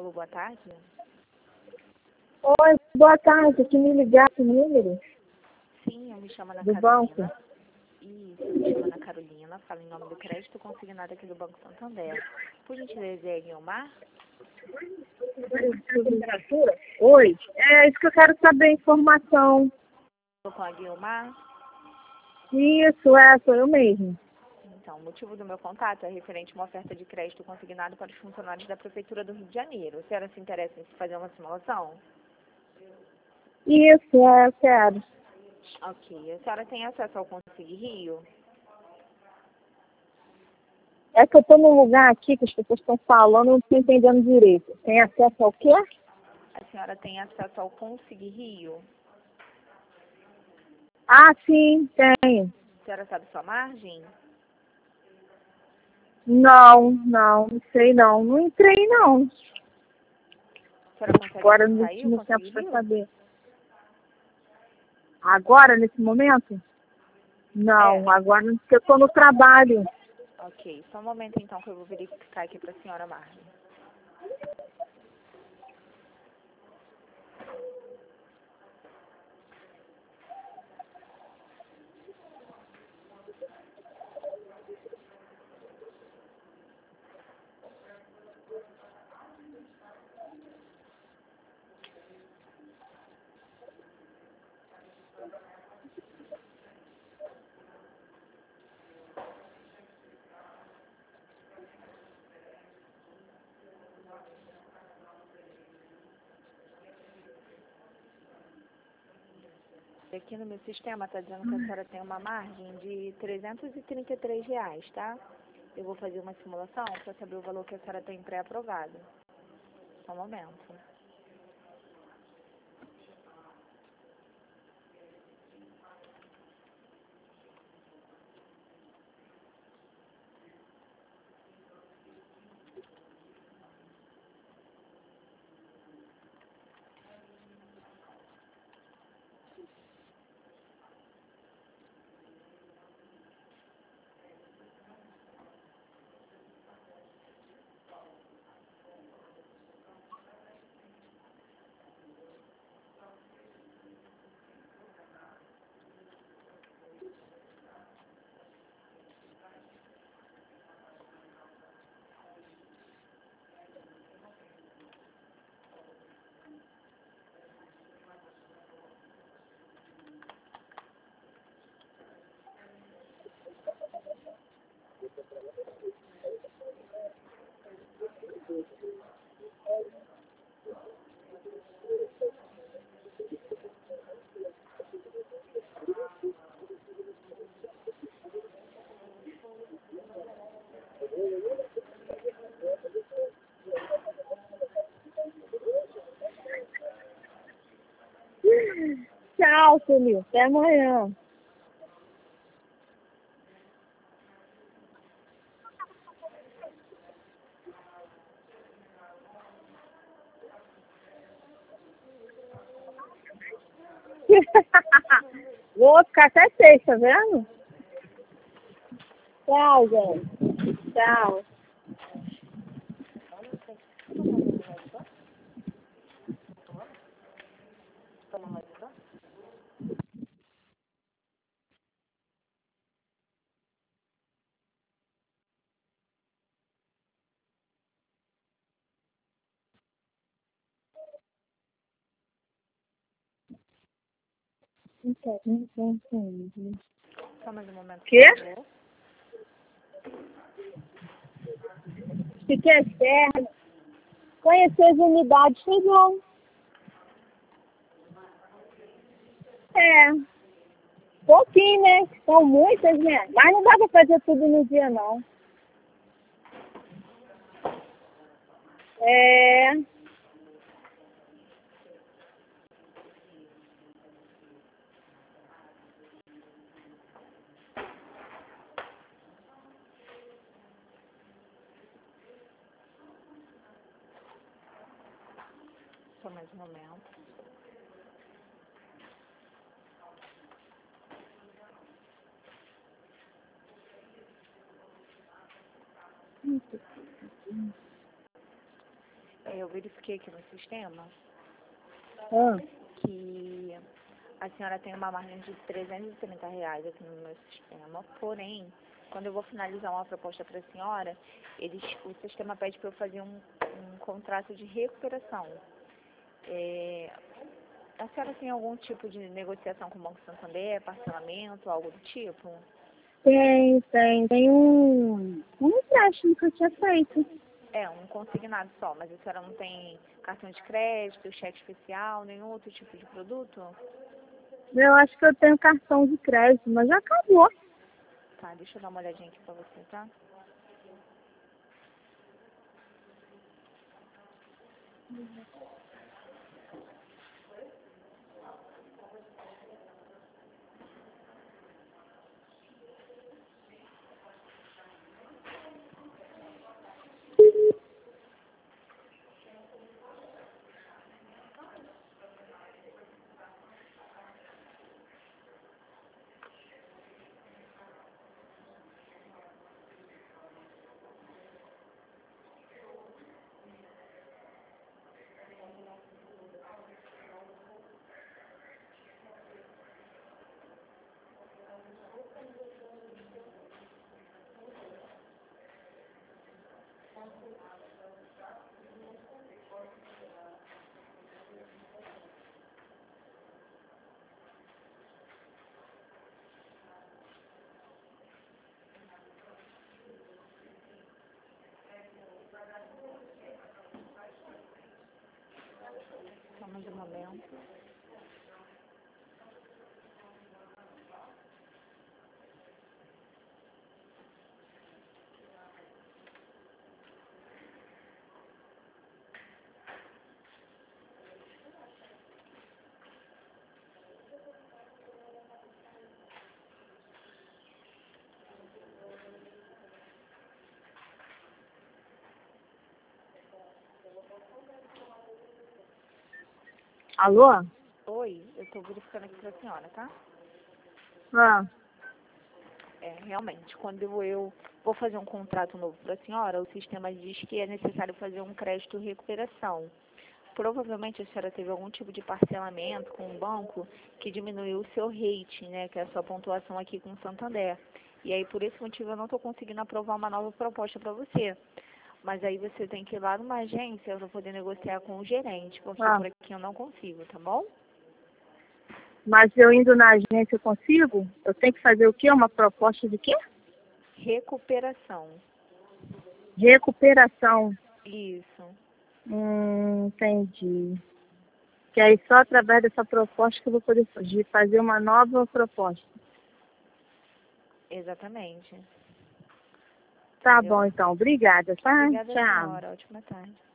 Alô, boa tarde. Oi, boa tarde. Que me ligar esse número? Sim, eu me chamo Ana Do Carolina. banco? Isso, eu me chamo Ana Carolina, falo em nome do crédito consignado aqui do Banco Santander. Por gentileza, é Guilmar? Oi, é isso que eu quero saber, informação. Estou com a Guilmar. Isso, sou eu mesmo. Então, o motivo do meu contato é referente a uma oferta de crédito consignado para os funcionários da Prefeitura do Rio de Janeiro. A senhora se interessa em fazer uma simulação? Isso, eu quero. Ok. A senhora tem acesso ao Consig Rio? É que eu estou num lugar aqui que as pessoas estão falando, eu não estou entendendo direito. Tem acesso ao quê? A senhora tem acesso ao Consig Rio? Ah, sim, tenho. A senhora sabe sua margem? Não sei não. Não entrei não. A senhora consegue Agora no sair o último tempo Consig para Rio? saber. Agora, nesse momento? Não, agora porque eu estou no trabalho. Ok. Só um momento então que eu vou verificar aqui para a senhora margem. Aqui no meu sistema está dizendo que a senhora tem uma margem de R$ 333, tá? Eu vou fazer uma simulação para saber o valor que a senhora tem pré-aprovado. Só um momento. Tchau, Felipe. Até amanhã. Vou ficar até sexta, tá vendo? Tchau, gente. Tchau. Só mais um momento, por Quê? favor. Fiquei externo. Conhecer as unidades, foi bom. Pouquinho, né? São muitas, né? Mas não dá pra fazer tudo no dia, não. É. Só mais um momento. eu verifiquei aqui no sistema Ah, que a senhora tem uma margem de R$ 330 aqui no meu sistema, porém, quando eu vou finalizar uma proposta para a senhora, o sistema pede para eu fazer um contrato de recuperação. A senhora tem algum tipo de negociação com o Banco Santander, parcelamento, algo do tipo? tem um empréstimo que eu tinha feito. É, um consignado só, mas a senhora não tem cartão de crédito, cheque especial, nenhum outro tipo de produto? Eu acho que eu tenho cartão de crédito, mas já acabou. Tá, deixa eu dar uma olhadinha aqui pra você, tá? Só mais um momento. Alô? Oi, eu tô verificando aqui pra senhora, tá? Ah, Realmente, quando eu vou fazer um contrato novo para a senhora, o sistema diz que é necessário fazer um crédito recuperação. Provavelmente a senhora teve algum tipo de parcelamento com o banco que diminuiu o seu rating, né, que é a sua pontuação aqui com o Santander. E aí, por esse motivo, eu não estou conseguindo aprovar uma nova proposta para você. Mas aí você tem que ir lá numa agência para poder negociar com o gerente, porque por aqui eu não consigo, tá bom? mas eu indo na agência eu consigo? Eu tenho que fazer o quê? Uma proposta de quê? Recuperação. Recuperação. Isso. Entendi. Que aí só através dessa proposta que eu vou poder fazer uma nova proposta. Exatamente. Tá Entendeu? bom, então. Obrigada, tá? Obrigada, Tchau. senhora. Ótima tarde.